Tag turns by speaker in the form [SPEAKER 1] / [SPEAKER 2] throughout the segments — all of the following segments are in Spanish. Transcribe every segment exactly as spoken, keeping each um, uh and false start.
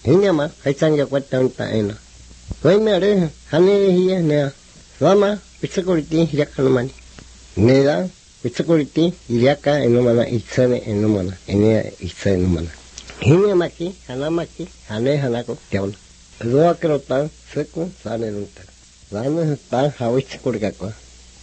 [SPEAKER 1] Hinyama, haitanga kwatanta ena. Waimere, hanere hiya nea. Lama, pitsakuriti hirakanumani. Neda, pitsakuriti hiraka enumana, itsane enumana, enea itsa enumana. Hinyamaki, hanamaki, hane hanako, tiauna. Roa kerotan, seku, sane nunta. Lana, tan, hawitsakurikakwa.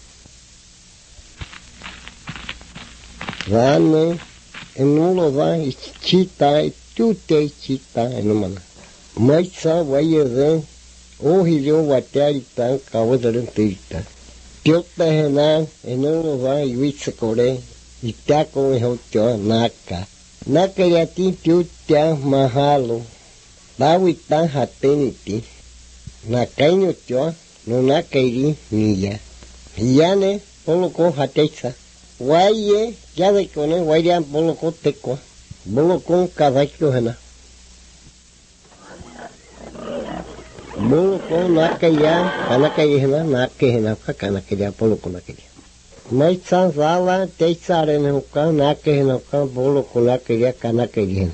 [SPEAKER 1] Lana, enulo va, ichita, itute ichita enumana. Maitsa, wayere, ohilio watearita, kawadaren tirita. Tiota hena, enulo va, iwitsakore, itako ehotio, naka. Naka yati, tiutia, mahalo. Tawita hateniti. Nakaino tio, no nakairi, niya. Hiyane, poloko hateisa. Waye, yade kone, wairan poloko tekwa. Boloko kavacho hena. Boloko nakaya, kanakaya hena, nakehena, kanakaya, poloko nakaya. Maitsa zala, teisa arene hoka, nakehena hoka, boloko nakaya, kanakaya hena.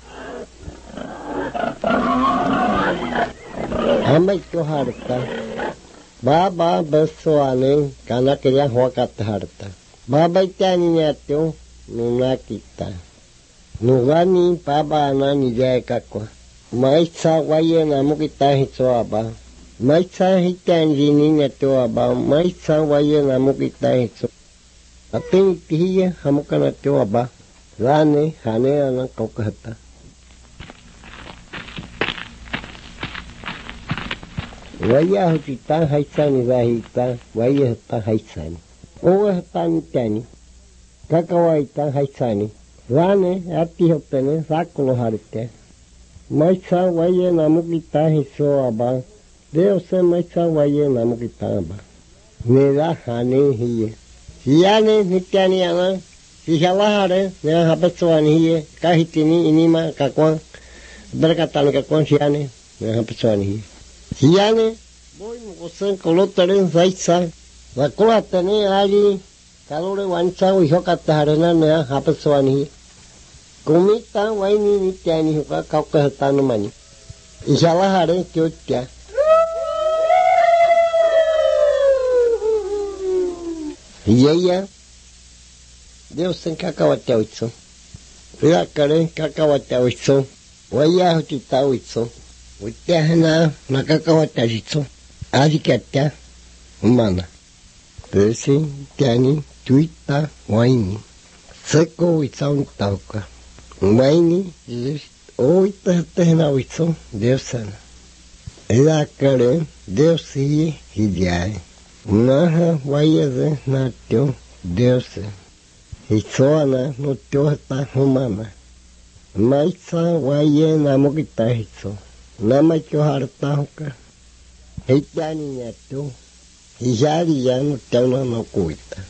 [SPEAKER 1] Amaito harta. Baba besoane, kanakaya huakata harta. Baba itani nyatyo, nunakita. Nugani baba anani jaya kakwa. Maitsa waye namukita hitsoaba. Maitsa hitani jini nyatyoaba. Maitsa waye namukita hitso. Apeni tihiye hamukana tyoaba. Rane hane ana kaukahata. Waya hutita haitsani rahita. Waya hata haitsani. Owe hata nitani. Kakawaita haitsani. Rane ati hotene sakulo harite. Maitsa waye namukita hiso aba. Deose maitsa waye namukita aba. Nera hane hiye. Hiyane nityani ana. Hihalahare nera hapetsuani hiye. Kahitini inima kakwan. Berkatani kakwan hiyane. Nera hapetsuani hiye. Hiyane. Boy mukosen kolotaren zaitsa. Wakulatane ali. Kalore wancha uhokata harena nera hapetsuani hiye. Kumita waini nityani huka kauka hatanu mani. Inshallah hare kyotya. Yaya. Deus sen kakawatya uitso. Yakare kakawatya uitso. Waya hutita uitso. Utya hena nakakawatya jitso. Adikatya humana. Pesi tyani tuita waini. Seko uitsaun tauka. Waini, oita tehna uitso, Deus sana. Ela kare, Deus hi hidiai. Naha waiaze na teo, Deus. Hitsoana no teo hata humana. Maitsa waie na mokita hitso. Nama teo harta hoka. Hitani na teo. Hijari ya no teo na no kuita.